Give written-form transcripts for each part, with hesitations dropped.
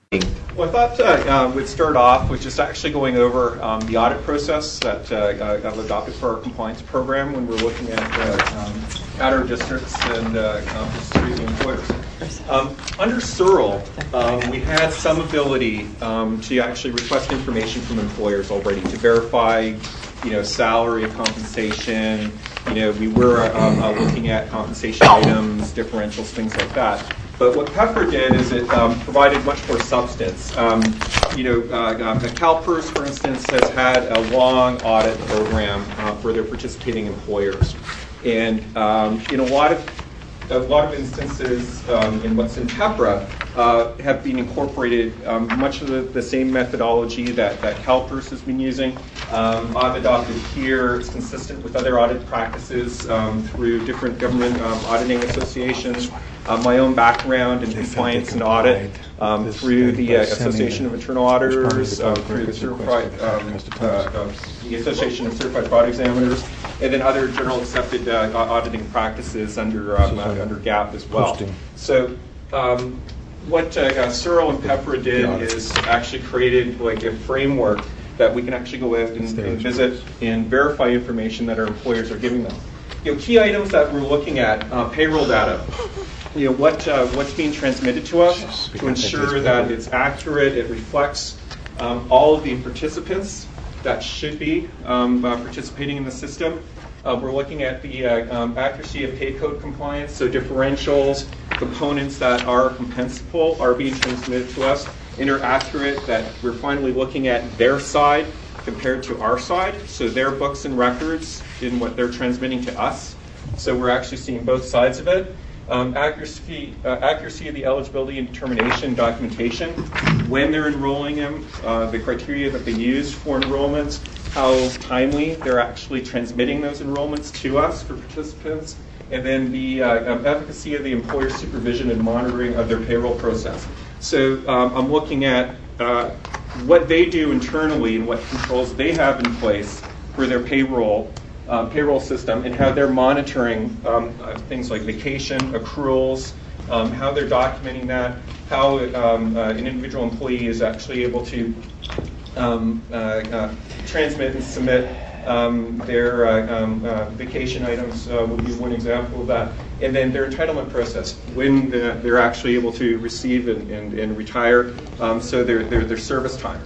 Well, I thought we'd start off with just actually going over the audit process that got adopted for our compliance program when we're looking at our districts and distributing employers. Under SERL, we had some ability to actually request information from employers already to verify, salary, compensation. We were looking at compensation items, differentials, things like that. But what PEFRA did is it provided much more substance. CalPERS, for instance, has had a long audit program for their participating employers. And in a lot of instances in what's in PEFRA have been incorporated much of the same methodology that CalPERS has been using. I've adopted here. It's consistent with other audit practices through different government auditing associations. My own background in compliance and audit through the Association of Internal Auditors, through the Association of Certified Fraud Examiners, and then other general accepted auditing practices under GAAP as well. So what SERL and PEFRA did is actually created like a framework that we can actually go out and visit and verify information that our employers are giving them. Key items that we're looking at, payroll data. What's being transmitted to us to ensure that it's accurate, it reflects all of the participants that should be participating in the system. We're looking at the accuracy of pay code compliance, so differentials, components that are compensable are being transmitted to us and are accurate, that we're finally looking at their side compared to our side, so their books and records in what they're transmitting to us. So we're actually seeing both sides of it. Accuracy of the eligibility and determination documentation, when they're enrolling them, the criteria that they use for enrollments, how timely they're actually transmitting those enrollments to us for participants, and then the efficacy of the employer supervision and monitoring of their payroll process. So I'm looking at what they do internally and what controls they have in place for their payroll system, and how they're monitoring things like vacation, accruals, how they're documenting that, how an individual employee is actually able to transmit and submit their vacation items would be one example of that. And then their entitlement process, when they're actually able to receive and retire, so their service time.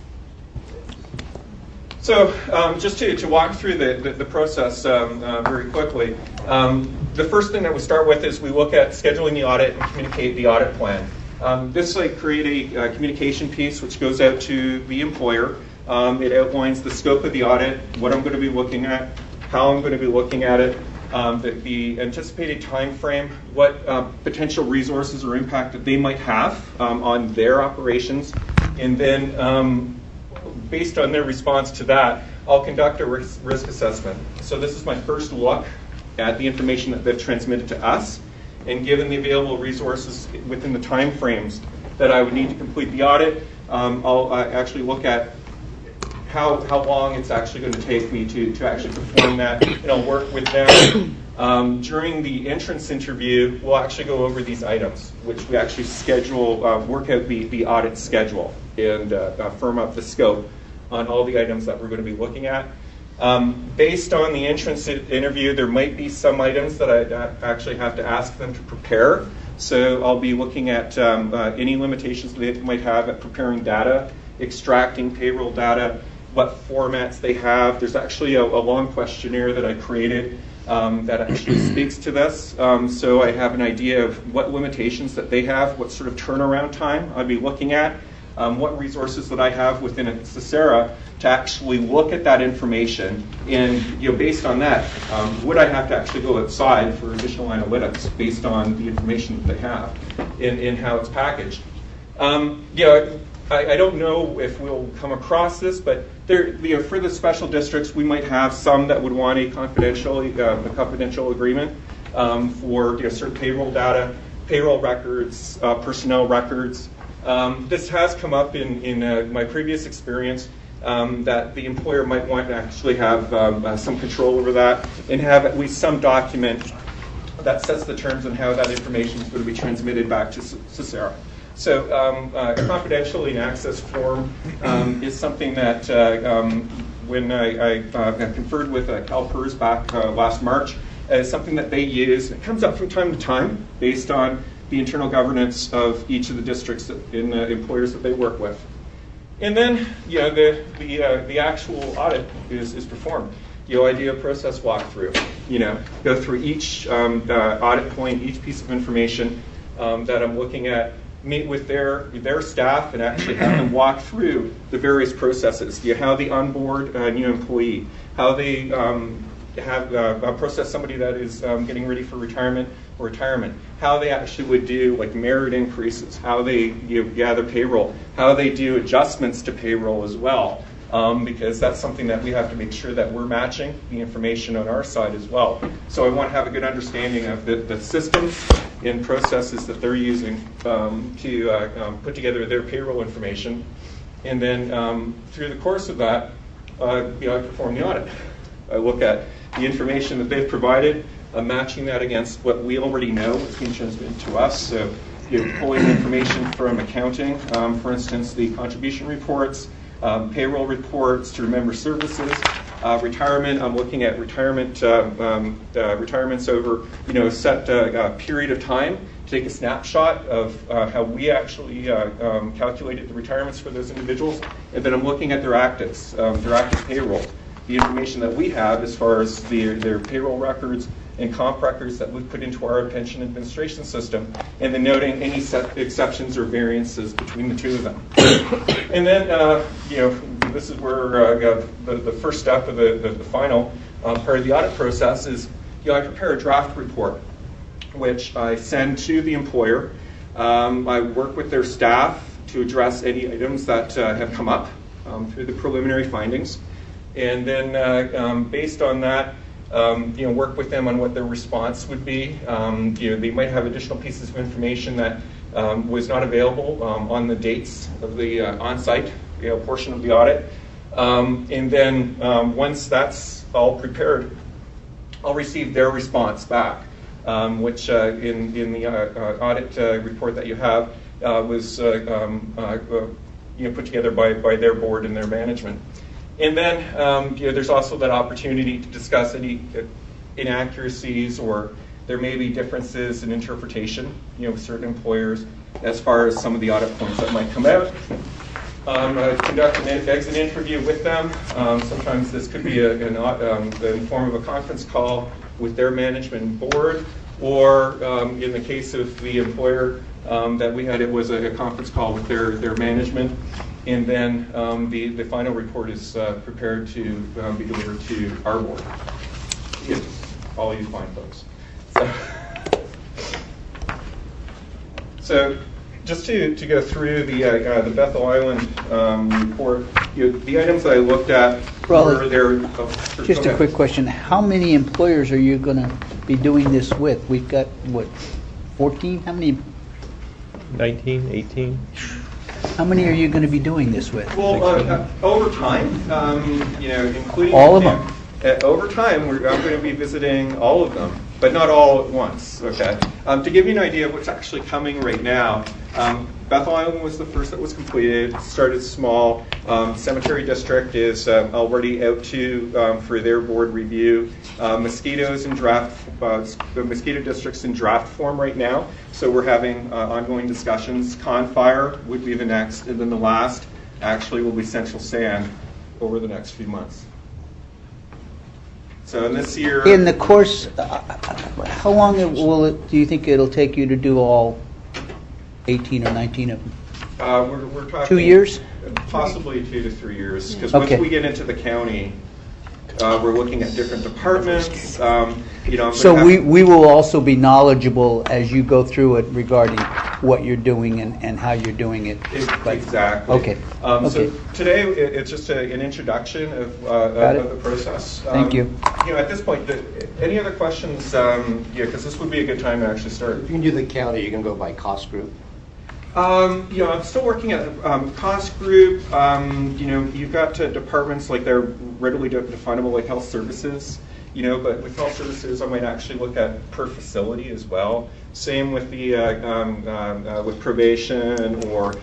So just to walk through the process very quickly, the first thing that we start with is we look at scheduling the audit and communicate the audit plan. This create a communication piece which goes out to the employer. It outlines the scope of the audit, what I'm going to be looking at, how I'm going to be looking at it, the anticipated time frame, what potential resources or impact that they might have on their operations, and then based on their response to that, I'll conduct a risk assessment. So this is my first look at the information that they've transmitted to us, and given the available resources within the time frames that I would need to complete the audit, I'll actually look at how long it's actually going to take me to actually perform that, and I'll work with them. During the entrance interview, we'll actually go over these items, which we actually schedule, work out the audit schedule, and firm up the scope on all the items that we're going to be looking at. Based on the entrance interview, there might be some items that I actually have to ask them to prepare. So I'll be looking at any limitations they might have at preparing data, extracting payroll data, what formats they have. There's actually a long questionnaire that I created that actually speaks to this. So I have an idea of what limitations that they have, what sort of turnaround time I'd be looking at, what resources that I have within Socera to actually look at that information, and based on that, would I have to actually go outside for additional analytics based on the information that they have and how it's packaged. I don't know if we'll come across this, but for the special districts, we might have some that would want a confidential agreement for certain payroll data, payroll records, personnel records. This has come up in my previous experience, that the employer might want to actually have some control over that and have at least some document that sets the terms on how that information is going to be transmitted back to Socera. So a confidentiality and access form is something that when I conferred with CalPERS back last March, is something that they use. It comes up from time to time based on the internal governance of each of the districts in the employers that they work with. And then the actual audit is performed. Idea process walkthrough. Go through each audit point, each piece of information that I'm looking at, meet with their staff and actually have them walk through the various processes. How they onboard a new employee, how they have process somebody that is getting ready for retirement, how they actually would do like merit increases, how they gather payroll, how they do adjustments to payroll as well. Because that's something that we have to make sure that we're matching the information on our side as well. So I want to have a good understanding of the systems and processes that they're using to put together their payroll information. And then through the course of that, I perform the audit. I look at the information that they've provided, matching that against what we already know is being transmitted to us. So pulling information from accounting, for instance, the contribution reports, payroll reports to member services, retirement. I'm looking at retirements over a set period of time to take a snapshot of how we actually calculated the retirements for those individuals, and then I'm looking at their actives, their active payroll, the information that we have as far as their payroll records and comp records that we put into our pension administration system, and then noting any exceptions or variances between the two of them. And then, this is where the first step of the final part of the audit process is, I prepare a draft report, which I send to the employer. I work with their staff to address any items that have come up through the preliminary findings, and then based on that, work with them on what their response would be. They might have additional pieces of information that was not available on the dates of the on-site portion of the audit. And then once that's all prepared, I'll receive their response back, which in the audit report that you have was put together by their board and their management. And then there's also that opportunity to discuss any inaccuracies, or there may be differences in interpretation, with certain employers as far as some of the audit points that might come out. Conduct an exit interview with them. Sometimes this could be in the form of a conference call with their management board, or in the case of the employer that we had, it was a conference call with their management. And then the final report is prepared to be delivered to our board. Yes, all you fine folks. So just to go through the Bethel Island report, the items that I looked at were there. Just a quick question. How many employers are you going to be doing this with? We've got, 14? How many? 19, 18. How many are you going to be doing this with? Well, over time, including all of them. Over time, I'm going to be visiting all of them, but not all at once. Okay. To give you an idea of what's actually coming right now, Bethel Island was the first that was completed. Started small. Cemetery District is already out for their board review. Mosquitoes in draft. The Mosquito District's in draft form right now, so we're having ongoing discussions. Confire would be the next, and then the last actually will be Central Sand over the next few months. So in this year, in the course, how long do you think it'll take you to do all 18 or 19 of them? we're talking 2 years? Possibly 2 to 3 years, because once we get into the county, we're looking at different departments. So we will also be knowledgeable as you go through it regarding what you're doing and how you're doing it. Exactly. Okay. So today it's just an introduction of the process. Thank you. At this point, any other questions? Because this would be a good time to actually start. If you can do the county, you can go by cost group. I'm still working at cost group. You've got departments like they're readily definable, like health services. But with health services, I might actually look at per facility as well. Same with the with probation or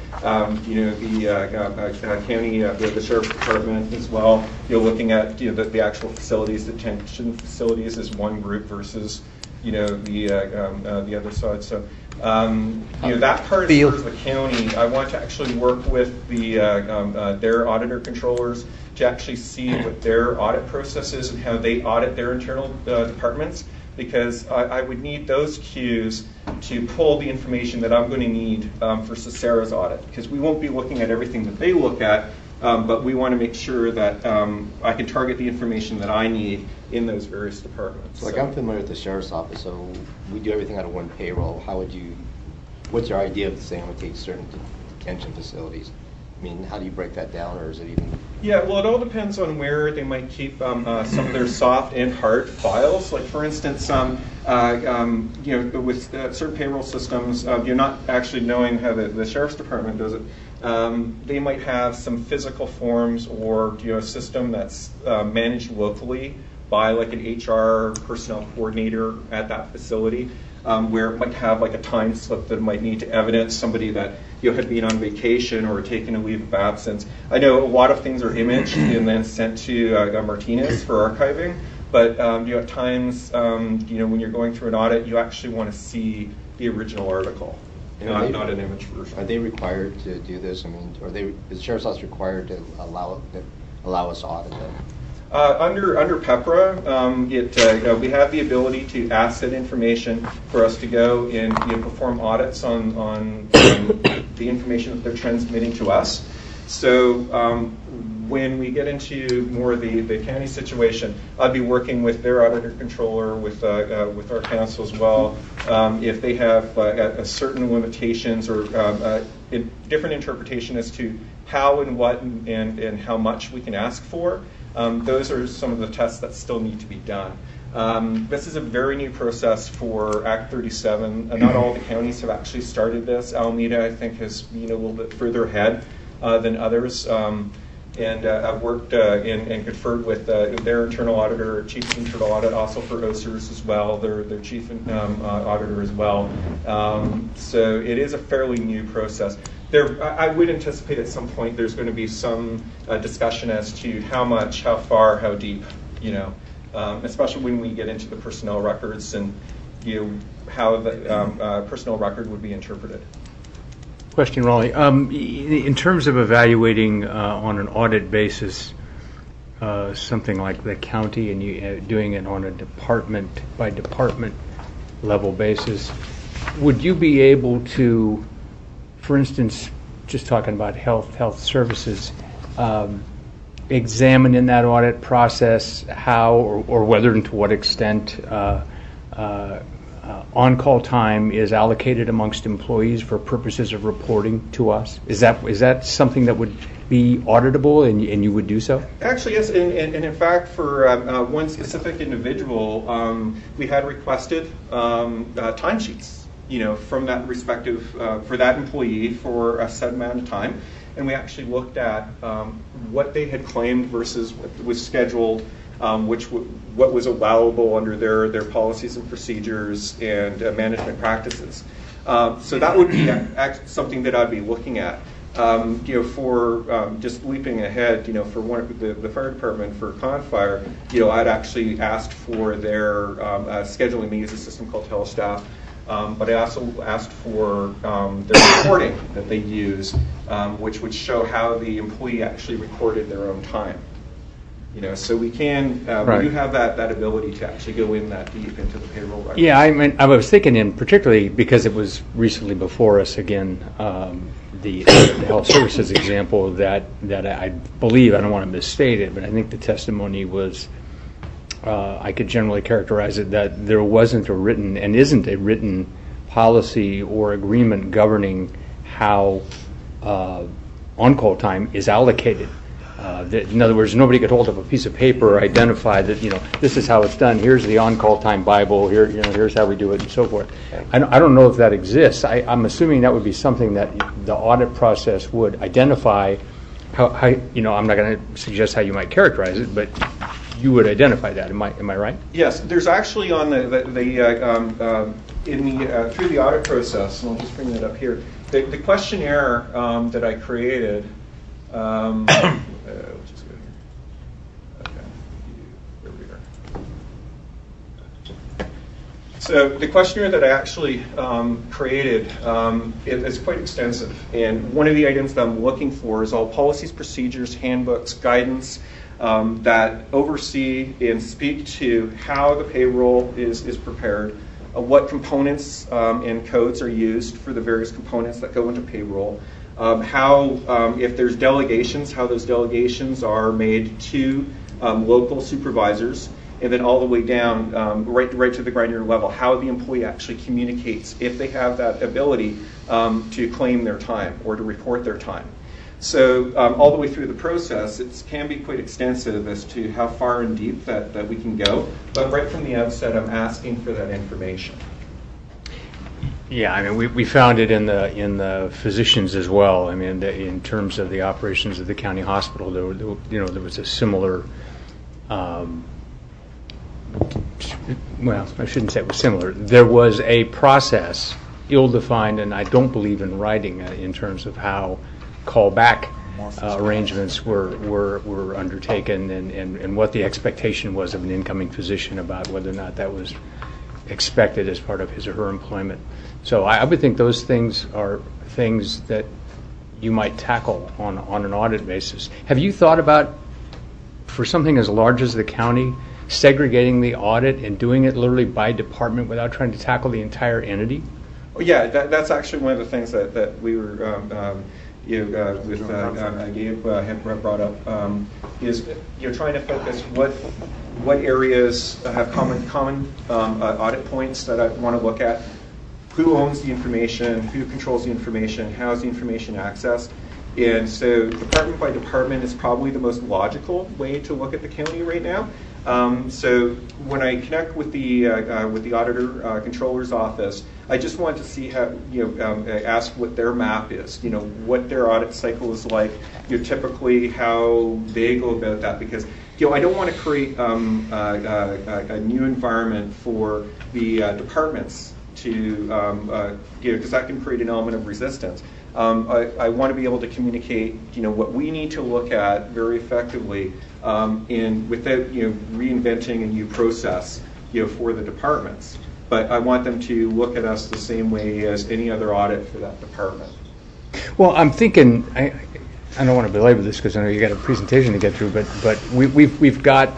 the county, the sheriff's department as well. You're looking at the actual facilities, detention facilities as one group versus the other side. So that part as far as the county, I want to actually work with the their auditor controllers to actually see what their audit process is and how they audit their internal departments, because I would need those cues to pull the information that I'm going to need for Sarah's audit, because we won't be looking at everything that they look at, but we want to make sure that I can target the information that I need in those various departments. So I'm familiar with the sheriff's office, so we do everything out of one payroll. What's your idea of saying we take certain detention facilities? I mean, how do you break that down, or is it even? Yeah, well, it all depends on where they might keep some of their soft and hard files. Like, for instance, with certain payroll systems, you're not actually knowing how the sheriff's department does it. They might have some physical forms or a system that's managed locally by like an HR personnel coordinator at that facility, where it might have like a time slip that might need to evidence somebody that had been on vacation or taken a leave of absence. I know a lot of things are imaged and then sent to Martinez for archiving, but at times, when you're going through an audit, you actually want to see the original article, not an image version. Are they required to do this? I mean, is the sheriff's office required to allow us to audit them? Under PEPRA, we have the ability to ask that information for us to go and perform audits on the information that they're transmitting to us. So when we get into more the county situation, I'd be working with their auditor controller, with our council as well, if they have a certain limitations or a different interpretation as to how and what and how much we can ask for. Those are some of the tests that still need to be done. This is a very new process for Act 37. Not all the counties have actually started this. Alameda, I think, has been a little bit further ahead than others. And I've worked and conferred with their internal auditor, chief internal audit, also for OSERS as well, their chief auditor as well. So it is a fairly new process. I would anticipate at some point there's going to be some discussion as to how much, how far, how deep, especially when we get into the personnel records and how the personnel record would be interpreted. Question, Raleigh. In terms of evaluating on an audit basis something like the county and you doing it on a department by department level basis, would you be able to, for instance, just talking about health services, examine in that audit process how or whether and to what extent on-call time is allocated amongst employees for purposes of reporting to us? Is that something that would be auditable and you would do so? Actually, yes. And in fact, for one specific individual, we had requested timesheets, from that respective, for that employee for a set amount of time. And we actually looked at what they had claimed versus what was scheduled, what was allowable under their policies and procedures and management practices. So that would be something that I'd be looking at. For just leaping ahead, for one the fire department for Confire, I'd actually asked for their scheduling. They use a system called Telestaff. But I also asked for their reporting that they use, which would show how the employee actually recorded their own time. So we can, Right. we do have that ability to actually go in that deep into the payroll record. Yeah, I was thinking in particularly because it was recently before us again, the health services example that I believe, I don't want to misstate it, but I think the testimony was, I could generally characterize it that there wasn't a written and isn't a written policy or agreement governing how on-call time is allocated. In other words, nobody could hold up a piece of paper or identify that, this is how it's done. Here's the on-call time Bible. Here's how we do it, and so forth. I don't know if that exists. I'm assuming that would be something that the audit process would identify. How I'm not going to suggest how you might characterize it, but you would identify that. Am I right? Yes, there's actually on through the audit process, and I'll just bring that up here. The questionnaire that I created. Let's just go here. Okay, there we are. So the questionnaire that I actually created is quite extensive, and one of the items that I'm looking for is all policies, procedures, handbooks, guidance that oversee and speak to how the payroll is prepared, what components and codes are used for the various components that go into payroll, how, if there's delegations, how those delegations are made to local supervisors, and then all the way down, right to the granular level, how the employee actually communicates if they have that ability to claim their time or to report their time. So all the way through the process, it can be quite extensive as to how far and deep that we can go. But right from the outset, I'm asking for that information. Yeah, I mean, we found it in the physicians as well. I mean, in terms of the operations of the county hospital, there was a similar. Well, I shouldn't say it was similar. There was a process, ill-defined, and I don't believe in writing in terms of how callback arrangements were undertaken and what the expectation was of an incoming physician about whether or not that was expected as part of his or her employment. So I would think those things are things that you might tackle on an audit basis. Have you thought about, for something as large as the county, segregating the audit and doing it literally by department without trying to tackle the entire entity? Oh, yeah, that's actually one of the things that we were Gabe had brought up is trying to focus what areas have common audit points that I want to look at. Who owns the information? Who controls the information? How is the information accessed? And so department by department is probably the most logical way to look at the county right now. So when I connect with the auditor controller's office, I just want to see how ask what their map is. What their audit cycle is like. Typically how they go about that, because I don't want to create a new environment for the departments to because that can create an element of resistance. I want to be able to communicate, what we need to look at very effectively, and without, reinventing a new process, for the departments. But I want them to look at us the same way as any other audit for that department. Well, I'm thinking, I don't want to belabor this because I know you got a presentation to get through, but we've got,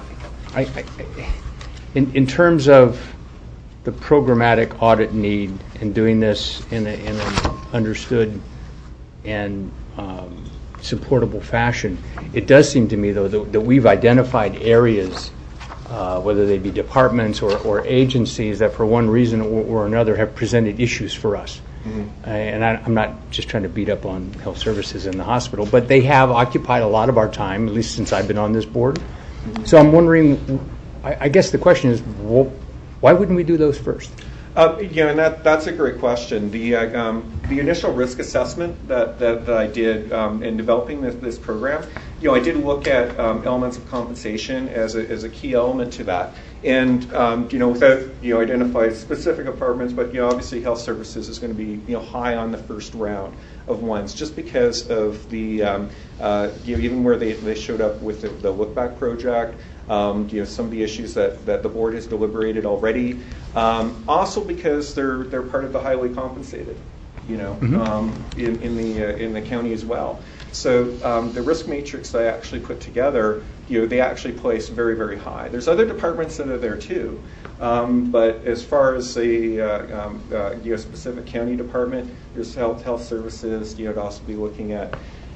in terms of the programmatic audit need and doing this in an understood and supportable fashion, it does seem to me, though, that we've identified areas, whether they be departments or agencies, that for one reason or another have presented issues for us. Mm-hmm. And I'm not just trying to beat up on health services in the hospital, but they have occupied a lot of our time, at least since I've been on this board. Mm-hmm. So I'm wondering, I guess the question is, why wouldn't we do those first? And that's a great question. The initial risk assessment that I did in developing this program, I did look at elements of compensation as a key element to that. And without identify specific departments, but obviously health services is going to be high on the first round of ones, just because of the even where they showed up with the Look Back project. Some of the issues that the board has deliberated already. Also because they're part of the highly compensated, mm-hmm. In the county as well. So the risk matrix I actually put together, they actually place very, very high. There's other departments that are there too, but as far as the specific county department, there's health services. I'd also be looking at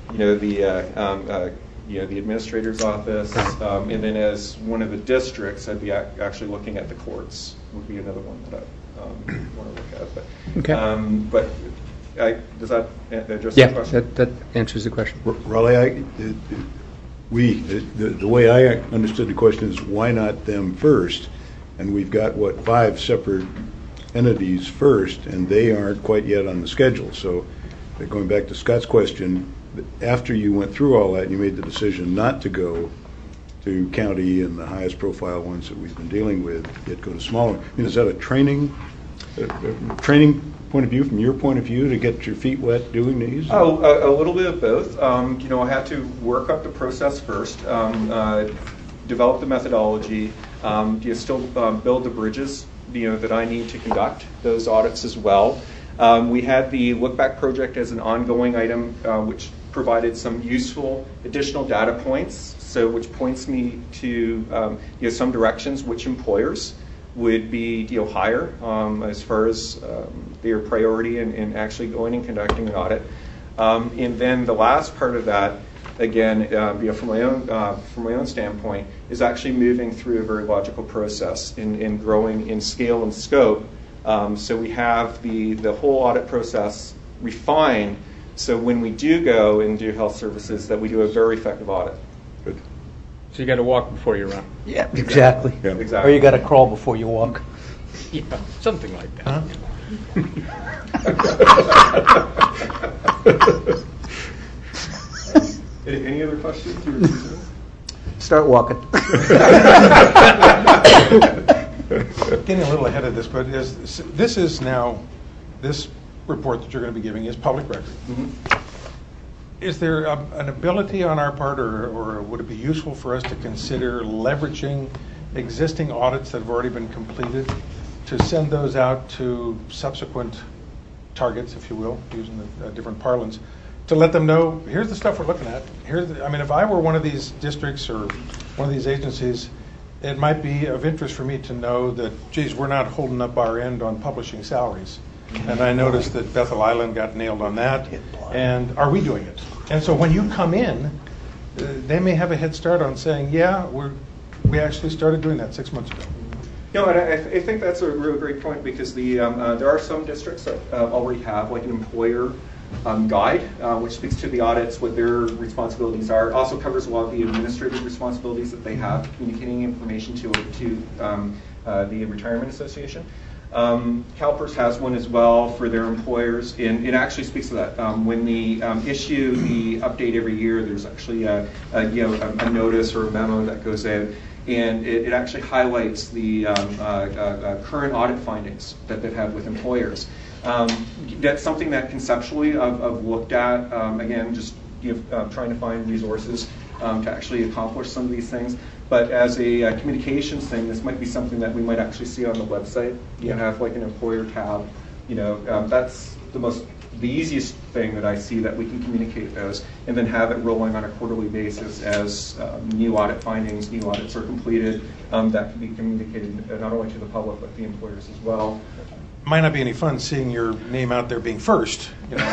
the administrator's office, and then as one of the districts, I'd be actually looking at the courts. Would be another one that I want to look at. But okay. Does that address the question? Yeah, that answers the question. Raleigh, the way I understood the question is, why not them first? And we've got 5 separate entities first, and they aren't quite yet on the schedule. So, going back to Scott's question, after you went through all that, you made the decision not to go to county and the highest profile ones that we've been dealing with, yet go to smaller. I mean, is that a training point of view, from your point of view, to get your feet wet doing these? Oh, a little bit of both. I had to work up the process first, develop the methodology, still build the bridges, that I need to conduct those audits as well. We had the Look Back project as an ongoing item, which provided some useful additional data points, which points me to some directions which employers would be higher as far as their priority in actually going and conducting an audit. And then the last part of that, again, from my own standpoint, is actually moving through a very logical process in growing in scale and scope. So we have the whole audit process refined, so when we do go and do health services, that we do a very effective audit. Good. So you got to walk before you run. Yeah, exactly. Yeah. Exactly. Or you got to crawl before you walk. Yeah, something like that. Any other questions? Start walking. Getting a little ahead of this, but this is now, this report that you're going to be giving is public record. Mm-hmm. Is there an ability on our part, or would it be useful for us to consider leveraging existing audits that have already been completed to send those out to subsequent targets, if you will, using the different parlance, to let them know, here's the stuff we're looking at. If I were one of these districts or one of these agencies, it might be of interest for me to know that, geez, we're not holding up our end on publishing salaries. And I noticed that Bethel Island got nailed on that. And are we doing it? And so when you come in, they may have a head start on saying, yeah, we actually started doing that 6 months ago. And I think that's a real great point, because there are some districts that already have like an employer guide, which speaks to the audits, what their responsibilities are. It also covers a lot of the administrative responsibilities that they have, communicating information to the Retirement Association. CalPERS has one as well for their employers, and it actually speaks to that. When they issue the update every year, there's actually a notice or a memo that goes out, and it actually highlights the current audit findings that they've had with employers. That's something that conceptually I've looked at, again, just trying to find resources to actually accomplish some of these things. But as a communications thing, this might be something that we might actually see on the website. You have like an employer tab. That's the easiest thing that I see, that we can communicate those, and then have it rolling on a quarterly basis as new audit findings, new audits are completed. That can be communicated not only to the public but the employers as well. Might not be any fun seeing your name out there being first.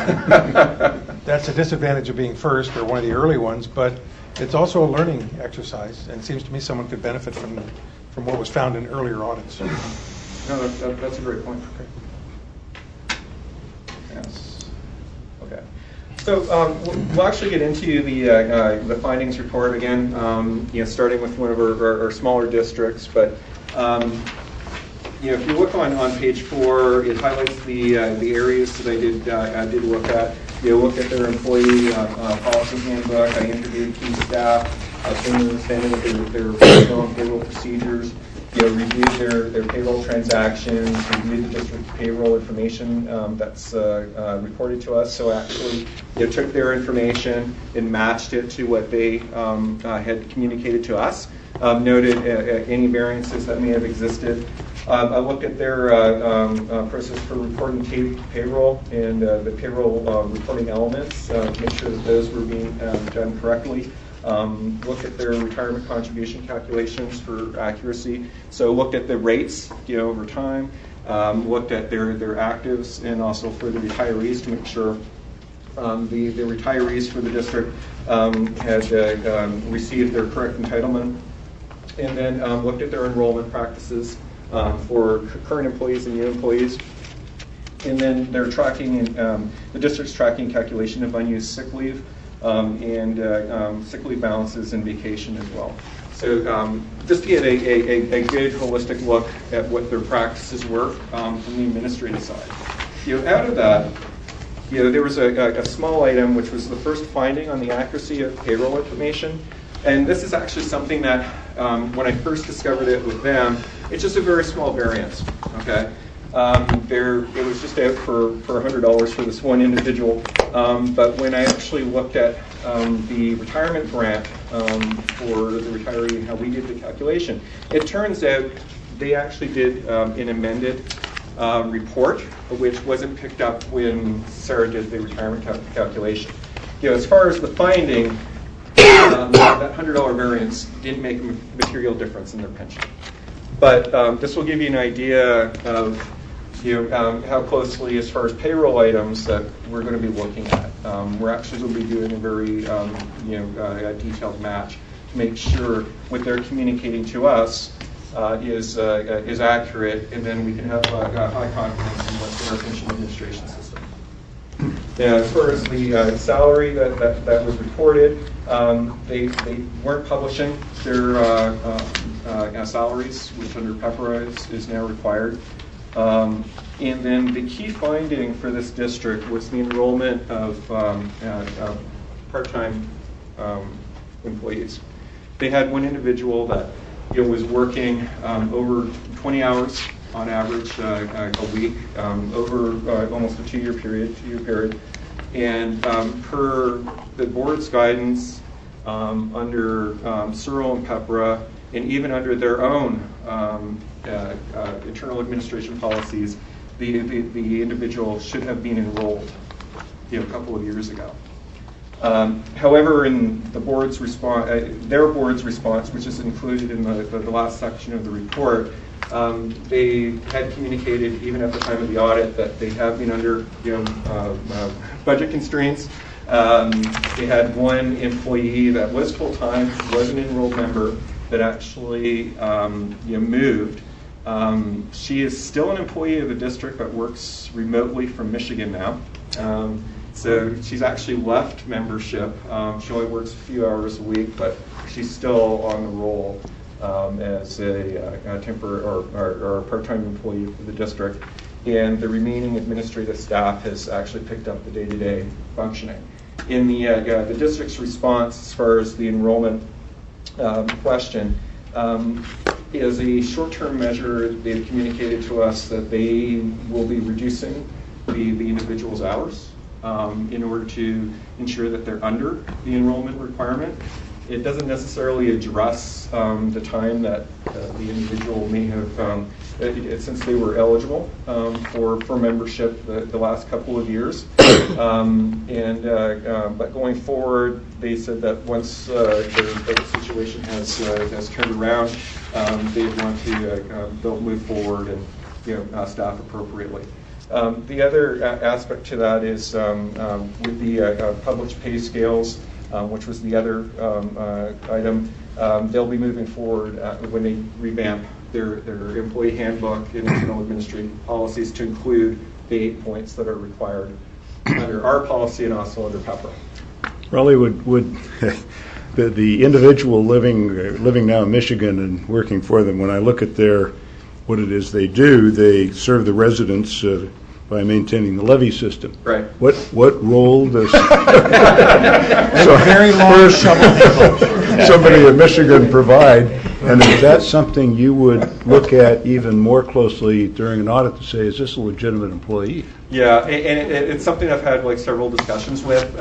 That's a disadvantage of being first, or one of the early ones, but it's also a learning exercise, and it seems to me someone could benefit from what was found in earlier audits. No, that's a great point. Okay. Yes. Okay. So we'll actually get into the findings report again. Starting with one of our smaller districts, but. If you look on page 4, it highlights the areas that I did look at. Look at their employee policy handbook. I interviewed key staff, some understanding of their payroll and payroll procedures. Reviewed their payroll transactions, reviewed the district payroll information that's reported to us. So actually, took their information and matched it to what they had communicated to us. Noted any variances that may have existed. I looked at their process for reporting payroll and the payroll reporting elements to make sure that those were being done correctly. Looked at their retirement contribution calculations for accuracy. So looked at the rates over time. Looked at their actives, and also for the retirees to make sure the retirees for the district had received their correct entitlement. And then looked at their enrollment practices for current employees and new employees. And then they're tracking, the district's tracking calculation of unused sick leave and sick leave balances and vacation as well. So just to get a good holistic look at what their practices were from the administrative side. Out of that, there was a small item which was the first finding on the accuracy of payroll information. And this is actually something that, when I first discovered it with them, it's just a very small variance, okay? It was just out for $100 for this one individual. But when I actually looked at the retirement grant for the retiree and how we did the calculation, it turns out they actually did an amended report, which wasn't picked up when Sarah did the retirement calculation. As far as the finding, that $100 variance didn't make a material difference in their pension. But this will give you an idea of how closely, as far as payroll items, that we're going to be looking at. We're actually going to be doing a very a detailed match to make sure what they're communicating to us is accurate, and then we can have high confidence in what's in our pension administration system. As far as the salary that was reported, they weren't publishing their salaries, which under PEPRA is now required. And then the key finding for this district was the enrollment of part-time employees. They had one individual that was working over 20 hours on average a week, over almost a two-year period. And per the board's guidance, under Searle and PEPRA, and even under their own internal administration policies, the individual should have been enrolled a couple of years ago. However, in the board's response, their board's response, which is included in the last section of the report, they had communicated, even at the time of the audit, that they have been under budget constraints. They had one employee that was full-time, was an enrolled member, that actually moved. She is still an employee of the district, but works remotely from Michigan now. So she's actually left membership. She only works a few hours a week, but she's still on the roll as a temporary or a part-time employee for the district. And the remaining administrative staff has actually picked up the day-to-day functioning. In the district's response, as far as the enrollment question, as a short-term measure, they've communicated to us that they will be reducing the individual's hours in order to ensure that they're under the enrollment requirement. It doesn't necessarily address the time that the individual may have, since they were eligible for membership the last couple of years. But going forward, they said that once the situation has turned around, they want to they'll move forward and staff appropriately. The other aspect to that is with the published pay scales, which was the other item, they'll be moving forward when they revamp their employee handbook and internal administrative policies to include the 8 points that are required under our policy and also under PEPRA. Raleigh, would the individual living now in Michigan and working for them, when I look at what it is they do, they serve the residents by maintaining the levy system. Right. What role does very long shovel somebody in Michigan provide? And is that something you would look at even more closely during an audit to say, is this a legitimate employee? Yeah, and it's something I've had several discussions with.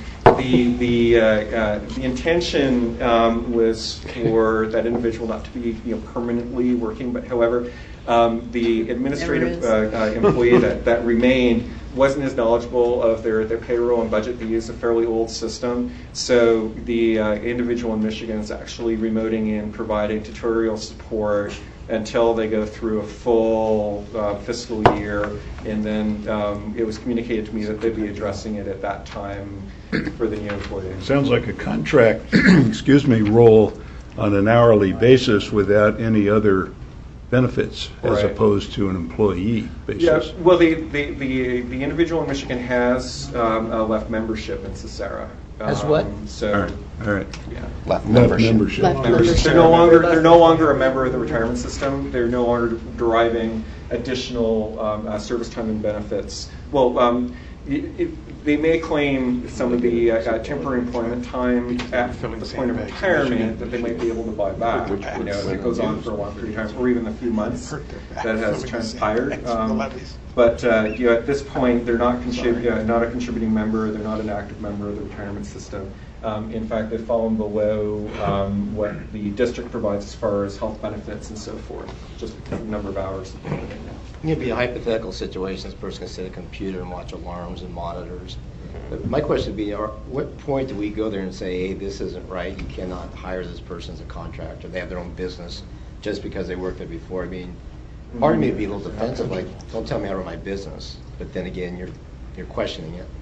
The intention was for that individual not to be permanently working, but however, the administrative employee that remained wasn't as knowledgeable of their payroll and budget. They use a fairly old system. So the individual in Michigan is actually remoting in, providing tutorial support until they go through a full fiscal year. And then it was communicated to me that they'd be addressing it at that time for the new employee. Sounds like a contract, role on an hourly basis without any other benefits as Right. opposed to an employee basis. Yeah, well, the individual in Michigan has left membership in Cesara. As what? So, All right. yeah. Left Membership. Left Members. They're no longer a member of the retirement system. They're no longer deriving additional service time and benefits. Well, they may claim some of the temporary employment time at the point of retirement that they might be able to buy back. If it goes on for a long period of time, or even a few months that has transpired. But at this point, they're not not a contributing member. They're not an active member of the retirement system. In fact, they've fallen below what the district provides as far as health benefits and so forth, just because of the number of hours that they're putting now. It'd be a hypothetical situation. This person can sit at a computer and watch alarms and monitors. But my question would be, what point do we go there and say, hey, this isn't right, you cannot hire this person as a contractor, they have their own business just because they worked there before? I mean, part of me would be a little defensive, like, don't tell me how to run my business. But then again, you're questioning it.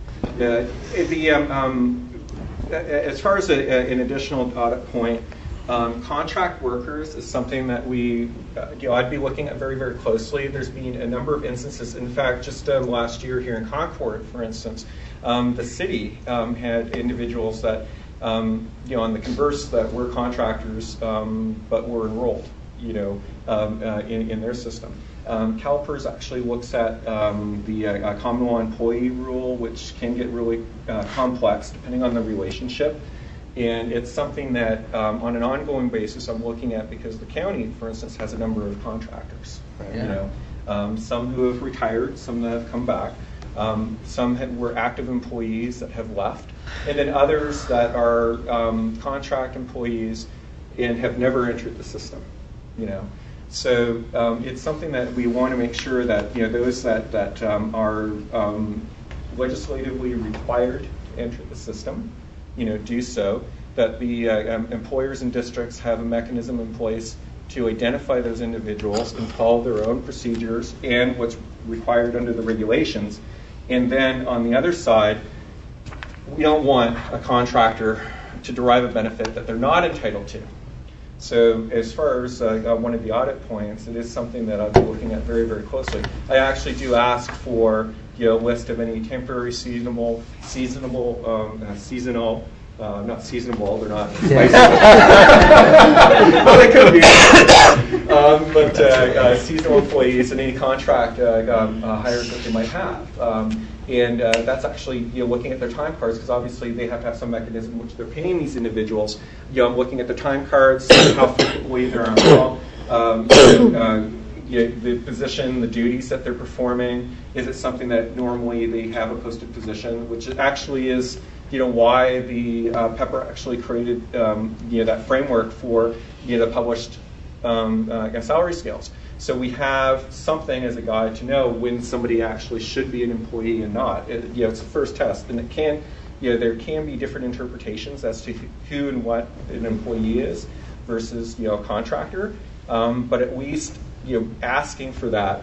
As far as an additional audit point, contract workers is something that I'd be looking at very, very closely. There's been a number of instances. In fact, just last year here in Concord, for instance, the city had individuals that, on the converse, that were contractors but were enrolled, in their system. CalPERS actually looks at the common law employee rule, which can get really complex depending on the relationship. And it's something that on an ongoing basis I'm looking at, because the county, for instance, has a number of contractors. Right. Some who have retired, some that have come back, some were active employees that have left, and then others that are contract employees and have never entered the system. So it's something that we want to make sure that those that are legislatively required to enter the system, do so. That the employers and districts have a mechanism in place to identify those individuals and follow their own procedures and what's required under the regulations. And then on the other side, we don't want a contractor to derive a benefit that they're not entitled to. So as far as one of the audit points, it is something that I'll be looking at very, very closely. I actually do ask for a list of any temporary, seasonal, not seasonable, they're not spicy. Well, they could be. But seasonal employees and any contract hires that they might have. And that's actually looking at their time cards, because obviously they have to have some mechanism which they're paying these individuals. I'm looking at their time cards, how frequently they're on call, the position, the duties that they're performing. Is it something that normally they have a posted position, which actually is why the Pepper actually created that framework for the published salary scales. So we have something as a guide to know when somebody actually should be an employee and not. It's a first test, and it can, there can be different interpretations as to who and what an employee is versus a contractor. But at least asking for that,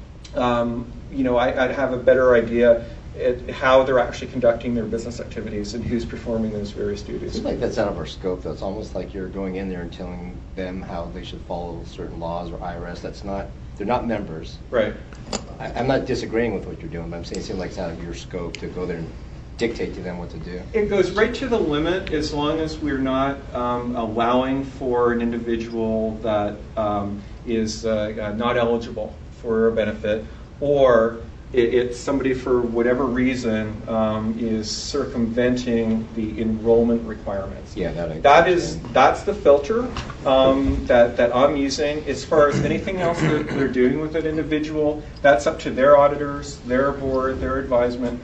I'd have a better idea at how they're actually conducting their business activities and who's performing those various duties. It seems like that's out of our scope, though. It's almost like you're going in there and telling them how they should follow certain laws or IRS. They're not members. Right. I'm not disagreeing with what you're doing, but I'm saying it seems like it's out of your scope to go there and dictate to them what to do. It goes right to the limit as long as we're not allowing for an individual that is not eligible for a benefit, or it's somebody for whatever reason is circumventing the enrollment requirements. Yeah, that's the filter that I'm using. As far as anything else that they're doing with an individual, that's up to their auditors, their board, their advisement.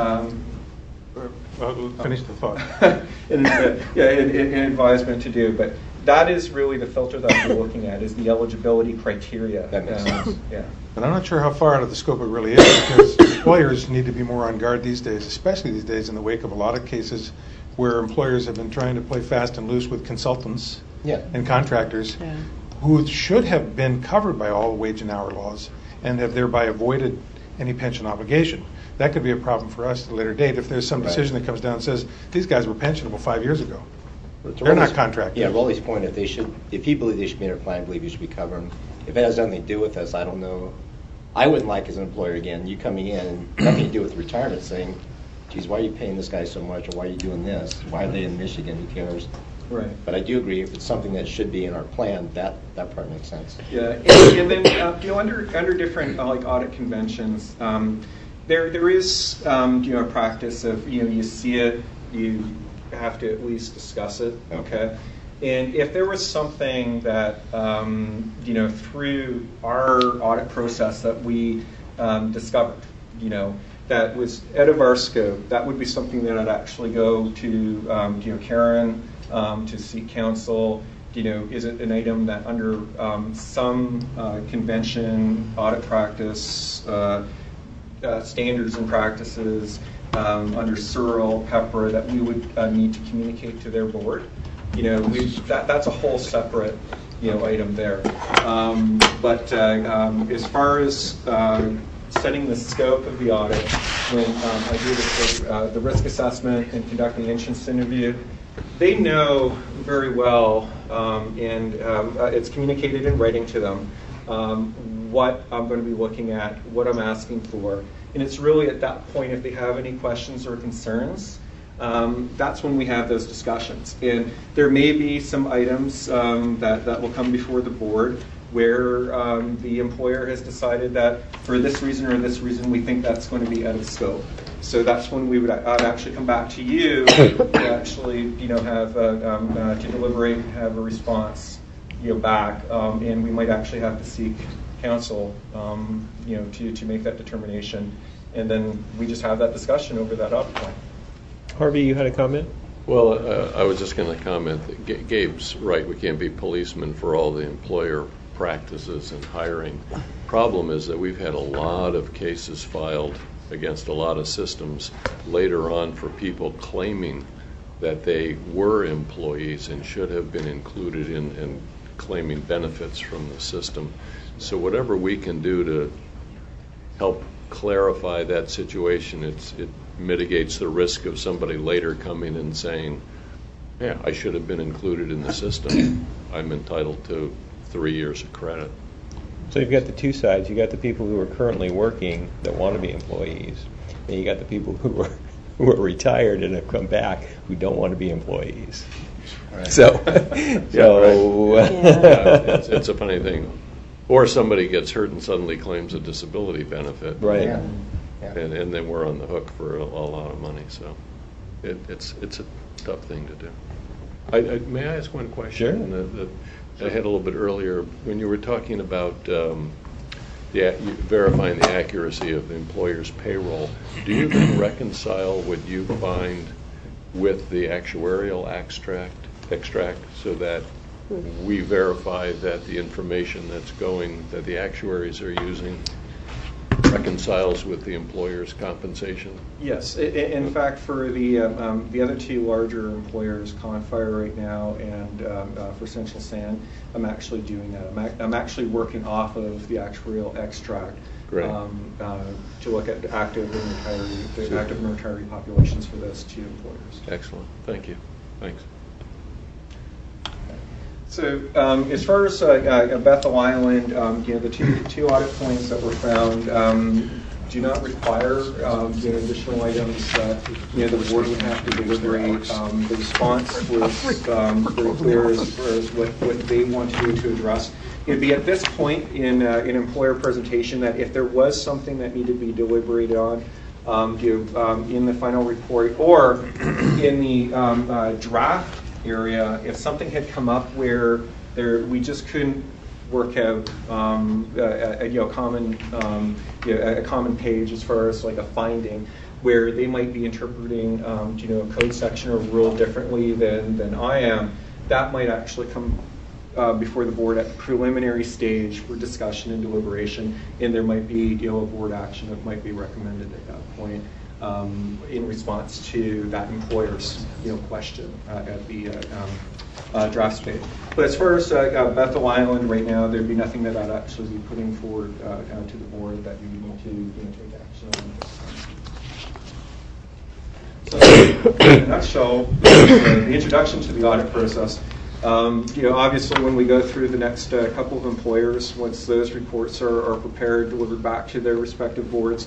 Finish the thought. and advisement to do, but that is really the filter that we're looking at, is the eligibility criteria. That makes sense. Yeah. And I'm not sure how far out of the scope it really is, because employers need to be more on guard these days, especially these days in the wake of a lot of cases where employers have been trying to play fast and loose with consultants and contractors who should have been covered by all wage and hour laws and have thereby avoided any pension obligation. That could be a problem for us at a later date if there's some decision that comes down and says, these guys were pensionable 5 years ago. They're not contractors. Yeah, Rolly's point, if you believe they should be in our plan, I believe you should be covering them. If it has nothing to do with us, I don't know. I wouldn't like, as an employer, again, you coming in and nothing to do with retirement, saying, geez, why are you paying this guy so much, or why are you doing this? Why are they in Michigan? Who cares? Right. But I do agree, if it's something that should be in our plan, that part makes sense. Yeah, and then under different audit conventions, There is a practice of you see it, you have to at least discuss it, okay? And if there was something that through our audit process that we discovered, that was out of our scope, that would be something that I'd actually go to Karen to seek counsel. Is it an item that under some convention, audit practice, standards and practices, under SERL, PEPRA, that we would need to communicate to their board? That's a whole separate item there. But as far as setting the scope of the audit, when I do the risk assessment and conducting the entrance interview, they know very well, and it's communicated in writing to them, what I'm going to be looking at, what I'm asking for. And it's really at that point, if they have any questions or concerns, that's when we have those discussions. And there may be some items that will come before the board where the employer has decided that for this reason or this reason, we think that's going to be out of scope. So that's when I'd actually come back to you to actually, have to deliberate and have a response, back, and we might actually have to seek counsel, to make that determination, and then we just have that discussion over that audit point. Harvey, you had a comment? Well, I was just going to comment that Gabe's right. We can't be policemen for all the employer practices and hiring. Problem is that we've had a lot of cases filed against a lot of systems later on for people claiming that they were employees and should have been included in claiming benefits from the system. So whatever we can do to help clarify that situation, it mitigates the risk of somebody later coming and saying, yeah, I should have been included in the system. I'm entitled to 3 years of credit. So you've got the two sides. You got the people who are currently working that want to be employees, and you got the people who are retired and have come back who don't want to be employees. Right. So, it's a funny thing. Or somebody gets hurt and suddenly claims a disability benefit. Right. Yeah. And then we're on the hook for a lot of money. So it's a tough thing to do. May I ask one question? Sure. I had a little bit earlier when you were talking about verifying the accuracy of the employer's payroll. Do you then reconcile what you find with the actuarial extract so that we verify that the information that the actuaries are using reconciles with the employer's compensation? Yes. In fact, for the other two larger employers, Confire right now and for Central Sand, I'm actually doing that. I'm actually working off of the actuarial extract to look at active and retiree populations for those two employers. Excellent. Thank you. Thanks. So as far as Bethel Island, the two audit points that were found do not require additional items that the board would have to deliberate. The response was very clear as far as what they want to do to address. It'd be at this point in an employer presentation that if there was something that needed to be deliberated on, in the final report or in the draft area, if something had come up where we just couldn't work out a common page as far as like a finding, where they might be interpreting a code section or rule differently than I am, that might actually come before the board at the preliminary stage for discussion and deliberation, and there might be a board action that might be recommended at that point. In response to that employer's question at the draft stage. But as far as Bethel Island right now, there'd be nothing that I'd actually be putting forward to the board that you would need to take action on. So in a nutshell, the introduction to the audit process. Obviously when we go through the next couple of employers, once those reports are prepared, delivered back to their respective boards,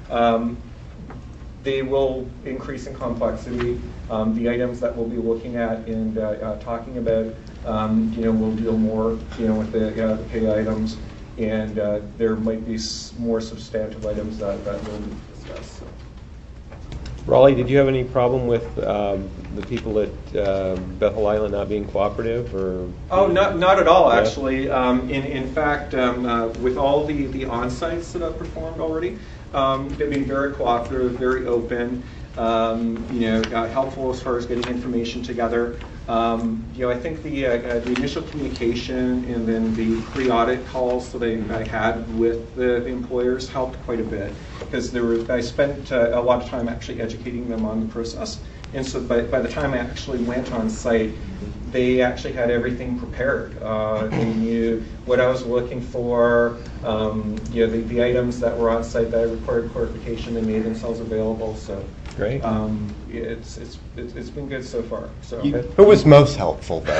they will increase in complexity. The items that we'll be looking at and talking about, we'll deal more, with the pay items, and there might be more substantive items that we'll be does. So. Raleigh, did you have any problem with the people at Bethel Island not being cooperative, or? Oh, not at all, Yeah. actually. In fact, with all the on-sites that I've performed already, they've been very cooperative, very open, helpful as far as getting information together. I think the initial communication and then the pre-audit calls that I had with the employers helped quite a bit, because I spent a lot of time actually educating them on the process. And so by the time I actually went on site, they actually had everything prepared. They knew what I was looking for, the items that were on site that required clarification. They made themselves available. So Great. It's been good so far. So Who was most helpful, though?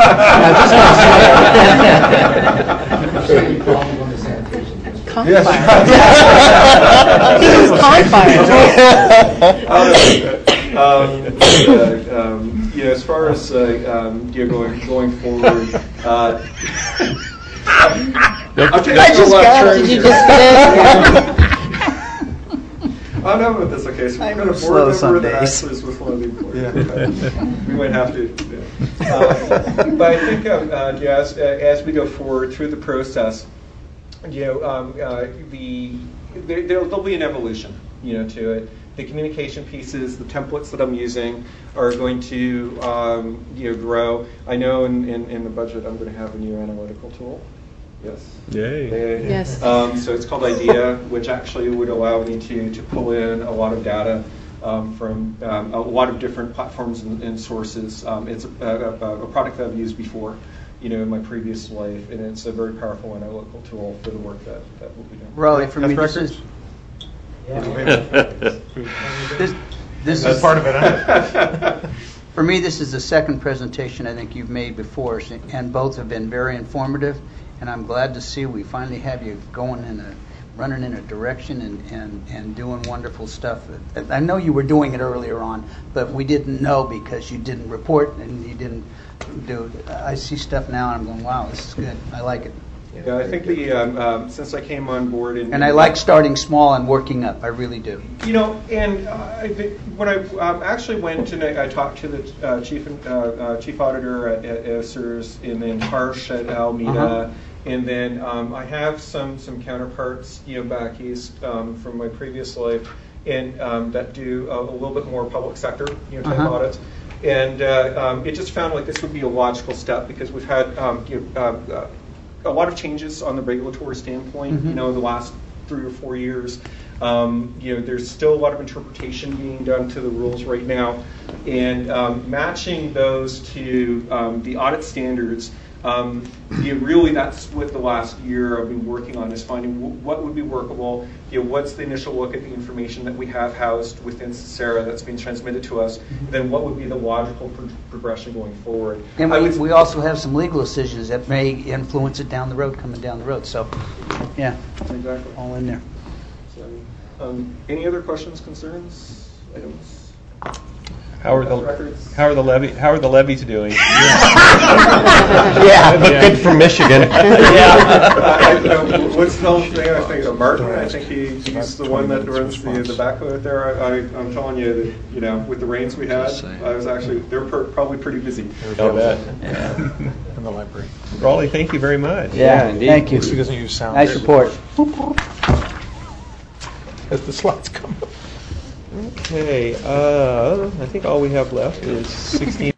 As far as going forward, Did you just get I'm not with this. Okay, so we're going to board member that actually is with one of the employees. We might have to. Yeah. But I think as we go forward through the process, there'll be an evolution, to it. The communication pieces, the templates that I'm using are going to grow. I know in the budget I'm going to have a new analytical tool. Yes. Yay. Yes. So it's called IDEA, which actually would allow me to pull in a lot of data from a lot of different platforms and sources. It's a product that I've used before, in my previous life, and it's a very powerful analytical tool for the work that we'll be doing. Raleigh, for me, this is this is part of it. For me, this is the second presentation I think you've made before, and both have been very informative. And I'm glad to see we finally have you running in a direction and doing wonderful stuff. I know you were doing it earlier on, but we didn't know because you didn't report and you didn't do it. I see stuff now and I'm going, wow, this is good. I like it. Yeah, I think since I came on board and I like starting small and working up. I really do. And I think when I actually went and I talked to the chief auditor at ESSERS, and then Harsh at Alameda, and then I have some counterparts back east from my previous life, and that do a little bit more public sector type audits. And it just found like this would be a logical step, because we've had a lot of changes on the regulatory standpoint, in the last 3 or 4 years. There's still a lot of interpretation being done to the rules right now, and matching those to the audit standards. Really, that's what the last year I've been working on, is finding what would be workable. What's the initial look at the information that we have housed within CESARA that's being transmitted to us? Then what would be the logical progression going forward? And we also have some legal decisions that may influence it down the road, coming down the road. So, yeah, exactly, all in there. So, any other questions, concerns, items? How are the levies doing? Yeah, good for Michigan. What's the whole thing? I think Martin. I think he's the one that runs the backhoe out there. I'm telling you that with the rains we had, they're probably pretty busy. I'll bet. In the library. Raleigh, thank you very much. Yeah, indeed. Thank you. He doesn't use sound. Nice report. As the slides come up. Okay, I think all we have left is 16.